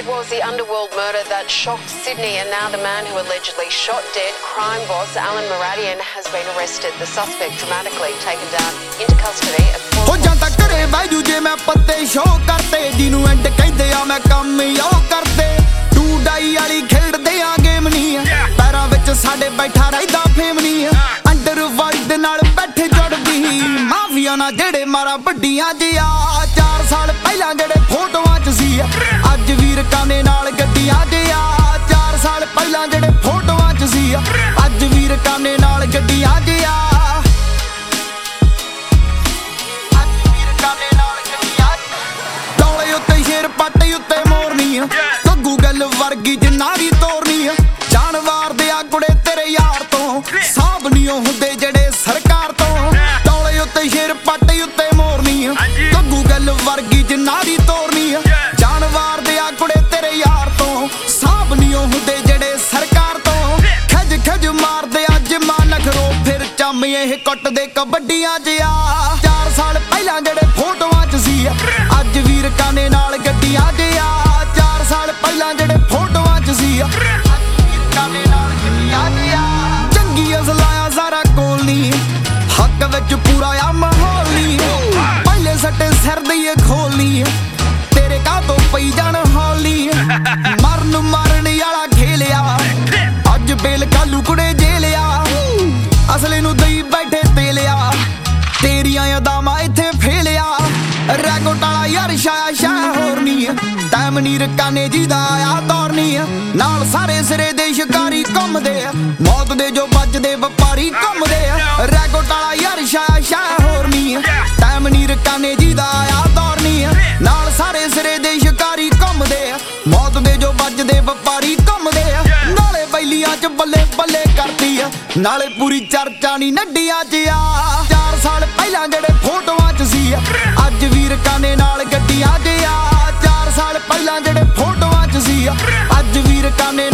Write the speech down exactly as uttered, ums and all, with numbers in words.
It was the underworld murder that shocked Sydney, and now the man who allegedly shot dead crime boss Alan Muradian has been arrested. The suspect dramatically taken down into custody at four. ਹੋ ਜਾਂਦਾ ਘਰੇ ਬੈਜੂ ਜੇ ਮੈਂ ਪੱਤੇ show ਕਰਤੇ ਜਿਹਨੂੰ and ਕਹਿੰਦੇ ਆ ਮੈਂ ਕੰਮ ਯੋ ਕਰਦੇ ਟੂ ਡਾਈ ਵਾਲੀ ਖੇਡਦੇ ਆ ਗੇਮ ਨਹੀਂ ਪੈਰਾਂ ਵਿੱਚ ਸਾਡੇ ਬੈਠਾ ਰਹਿਦਾ ਫੇਮ ਨਹੀਂ ਅੰਡਰਵਰਲਡ ਨਾਲ ਬੈਠੇ ਜੁੜਦੀ ਮਾਫੀਆ ਨਾਲ ਜਿਹੜੇ ਮਾਰਾ ਵੱਡੀਆਂ ਜਿਆ ਚਾਰ ਸਾਲ ਪਹਿਲਾਂ ਜਿਹੜੇ ਫੋਟੋਆਂ ਚ ਸੀ ਅੱਜ ਵੀਰ ਕਾਨੇ ਨਾਲ ਗੱਡੀਆਂ ਜਿਆ ਚਾਰ ਸਾਲ ਪਹਿਲਾਂ ਜਿਹੜੇ ਫੋਟੋਆਂ ਚ ਸੀ ਅੱਜ ਵੀਰ ਕਾਨੇ ਨਾਲ ਗੱਡੀਆਂ ਜਿਆ ਪੱਟ ਉੱਤੇ ਮੋਰਨੀ ਗੱਗੂ ਗੱਲ ਵਰਗੀ ਜਿਨਾਰੀ ਤੋਰਨੀ ਜਾਨਵਾਰ ਦੇ ਆਗੁੜੇ ਤੇਰੇ ਯਾਰ ਤੋਂ ਸਾਬ ਨਹੀਂ ਹੁੰਦੇ ਜਿਹੜੇ ਸਰਕਾਰ ਤੋਂ ਟੋਲੇ ਉੱਤੇ ਸ਼ੇਰ ਪੱਟ ਉੱਤੇ ਮੋਰਨੀ ਗੱਗੂ ਗੱਲ ਵਰਗੀ ਜਿਨਾਰੀ ਤੋਰਨੀ ਜਾਨਵਾਰ ਦੇ ਆਗੁੜੇ ਤੇਰੇ ਯਾਰ ਤੋਂ ਸਾਬ ਨਹੀਂ ਹੁੰਦੇ ਜਿਹੜੇ ਸਰਕਾਰ ਤੋਂ ਖੱਜ ਖੱਜ ਮਾਰਦੇ ਅੱਜ ਮਾਂ ਨਖਰੋ ਫਿਰ ਚੰਮ ਇਹ ਕੁੱਟਦੇ ਕਬੱਡੀਆਂ ਜਿਆ ਚਾਰ ਸਾਲ ਪਹਿਲਾਂ ਜਿਹੜੇ ਫੋਟੋਆਂ ਚ ਸੀ ਅੱਜ ਵੀਰ ਕਾਨੇ ਨਾਲ ਗੱਡੀਆਂ ਜਿਆ ਚਾਰ ਸਾਲ ਪਹਿਲਾਂ ਜਿਹੜੇ ਫੋਟੋਆਂ ਚ ਸੀ ਅੱਜ ਵੀਰ ਕਾਨੇ ਨਾਲ ਗੱਡੀਆਂ ਜਿਆ ਚੰਗੀ ਅਸਲਾਇਆ ਸਾਰਾ ਕੋਲ ਨਹੀਂ ਹੱਕ ਵਿੱਚ ਪੂਰਾ ਆ ਮਾਹੌਲ ਨਹੀਂ ਪਹਿਲੇ ਸੱਟੇ ਸਿਰ ਦੀ ਖੋਲਨੀ ਤੇਰੇ ਕਾਹ ਤੋਂ ਪਈ ਜਾਣ ਹੌਲੀ ਮਰਨ ਮਾਰਨ ਵਾਲਾ ਖੇਲਿਆ ਅੱਜ ਬੇਲ ਕਾਲੂ ਕੁੜੇ ਜੇਲਿਆ ਅਸਲੇ ਨੂੰ ਦਈ ਬੈਠੇ ਤੇਲਿਆ ਤੇਰੀਆਂ ਯਾਦਾਂ ਇੱਥੇ ਫੇਲਿਆ ਰੈਗੋਟਾਲਾ ਯਾਰ ਸ਼ਾਇਆ ਸ਼ਾਇਆ ਹੋਰ ਨਹੀਂ ਟਾਈਮ ਨੀ ਰਕਾਨੇ ਜੀ ਦਾ ਆ ਦੌਰ ਨਹੀਂ ਨਾਲ ਸਾਰੇ ਸਿਰੇ ਦੇ ਸ਼ਿਕਾਰੀ ਘੁੰਮਦੇ ਮੌਤ ਦੇ ਜੋ ਵੱਜਦੇ ਵਪਾਰੀ ਘੁੰਮਦੇ ਰੈਗੋਟਾਲਾ ਯਾਰ ਸ਼ਾਇਆ ਸ਼ਾਇਆ ਹੋਰ ਨਹੀਂ ਟਾਈਮ ਨੀ ਰਕਾਨੇ ਜੀ ਦਾ ਆ ਦੌਰ ਨਹੀਂ ਨਾਲ ਸਾਰੇ ਸਿਰੇ ਦੇ ਸ਼ਿਕਾਰੀ ਘੁੰਮਦੇ ਮੌਤ ਦੇ ਜੋ ਵੱਜਦੇ ਵਪਾਰੀ ਘੁੰਮਦੇ ਨਾਲੇ ਬੈਲੀਆਂ ਚ ਬੱਲੇ ਬੱਲੇ ਕਰਦੀ ਨਾਲੇ ਪੂਰੀ ਚਰਚਾ ਨੀ ਨੱਡੀਆਂ ਚ ਆ ਚਾਰ ਸਾਲ ਪਹਿਲਾਂ ਜਿਹੜੇ ਫੋਟੋਆਂ ਚ ਸੀ ਅੱਜ ਵੀਰ ਕਾਨੇ ਨਾਲ ਗੱਡੀਆਂ ਜਿਆ ਚਾਰ ਸਾਲ ਪਹਿਲਾਂ ਜਿਹੜੇ ਫੋਟੋਆਂ ਚ ਸੀ ਅੱਜ ਵੀਰ ਕਾਨੇ